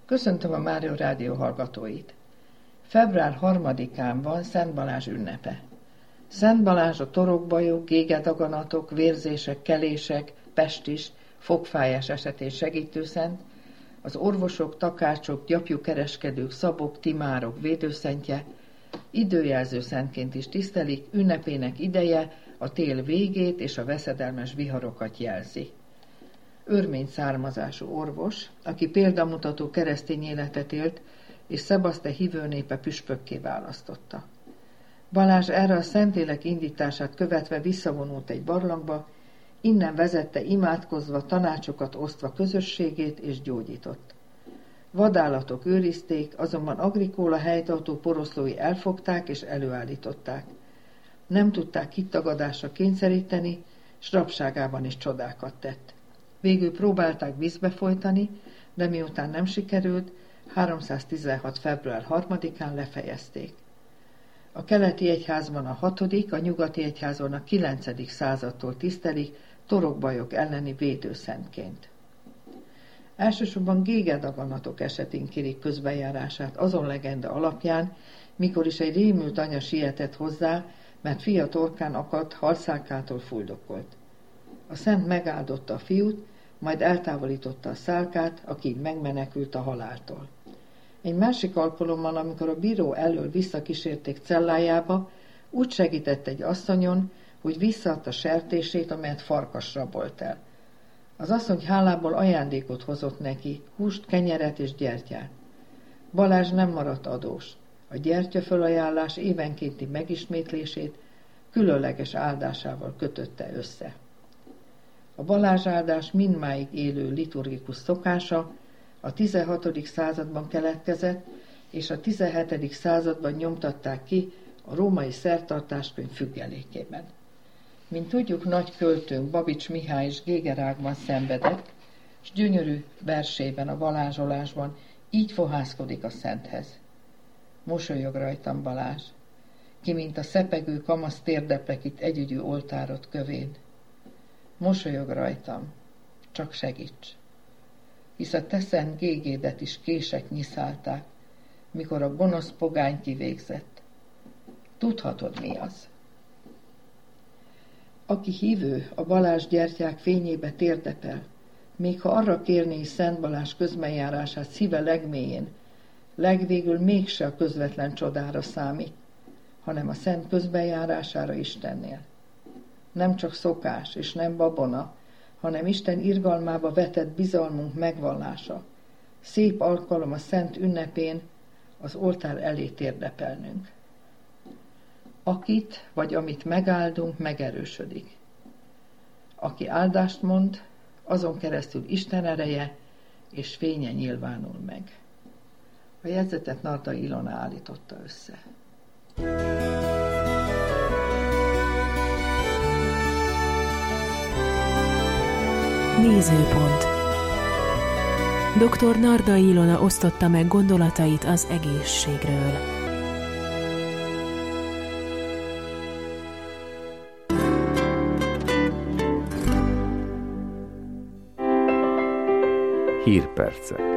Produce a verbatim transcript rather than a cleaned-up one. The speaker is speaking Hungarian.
Köszöntöm a Mária Rádió hallgatóit! február harmadikán van Szent Balázs ünnepe. Szent Balázs a torokbajok, gégedaganatok, vérzések, kelések, pestis, fogfájás esetén segítőszent, az orvosok, takácsok, gyapjúkereskedők, szabok, timárok védőszentje, időjelző szentként is tisztelik, ünnepének ideje a tél végét és a veszedelmes viharokat jelzi. Örmény származású orvos, aki példamutató keresztény életet élt, és Szebaszte hívőnépe püspökké választotta. Balázs erre a Szentlélek indítását követve visszavonult egy barlangba, innen vezette imádkozva, tanácsokat osztva közösségét és gyógyított. Vadállatok őrizték, azonban Agrikola helytartó poroszlói elfogták és előállították. Nem tudták kitagadásra kényszeríteni, s rabságában is csodákat tett. Végül próbálták vízbe folytani, de miután nem sikerült, háromszáztizenhat. február harmadikán lefejezték. A keleti egyházban a hatodik, a nyugati egyházban a kilencedik századtól tisztelik torokbajok elleni védőszentként. Elsősorban gégedaganatok esetén kérik közbejárását azon legenda alapján, mikor is egy rémült anya sietett hozzá, mert fia torkán akadt, halszálkától fuldokolt. A szent megáldotta a fiút, majd eltávolította a szálkát, aki megmenekült a haláltól. Egy másik alkalommal, amikor a bíró elől visszakísérték cellájába, úgy segített egy asszonyon, hogy visszaadta sertését, amelyet farkas rabolt el. Az asszony hálából ajándékot hozott neki, húst, kenyeret és gyertyát. Balázs nem maradt adós. A gyertyafölajánlás évenkénti megismétlését különleges áldásával kötötte össze. A Balázs áldás mindmáig élő liturgikus szokása, a tizenhatodik században keletkezett, és a tizenhetedik században nyomtatták ki a római szertartáskönyv függelékében. Mint tudjuk, nagy költőnk Babics Mihály is gégerágban szenvedett, s gyönyörű versében, a balázsolásban így fohászkodik a szenthez. Mosolyog rajtam, Balázs, ki mint a szepegő kamasz térdeplek itt együgyű oltárod kövén. Mosolyog rajtam, csak segíts, hisz a te szent gégédet is kések nyiszálták, mikor a gonosz pogány kivégzett. Tudhatod, mi az? Aki hívő, a Balázs gyertyák fényébe térdepel, még ha arra kérné is Szent Balázs közbenjárását szíve legmélyén, legvégül mégse a közvetlen csodára számít, hanem a szent közbenjárására Istennél. Nem csak szokás és nem babona, hanem Isten irgalmába vetett bizalmunk megvallása. Szép alkalom a szent ünnepén az oltár elé térdepelnünk. Akit vagy amit megáldunk, megerősödik. Aki áldást mond, azon keresztül Isten ereje és fénye nyilvánul meg. A jegyzetet Nardai Ilona állította össze. Nézőpont. doktor Nardai Ilona osztotta meg gondolatait az egészségről. Hírpercek.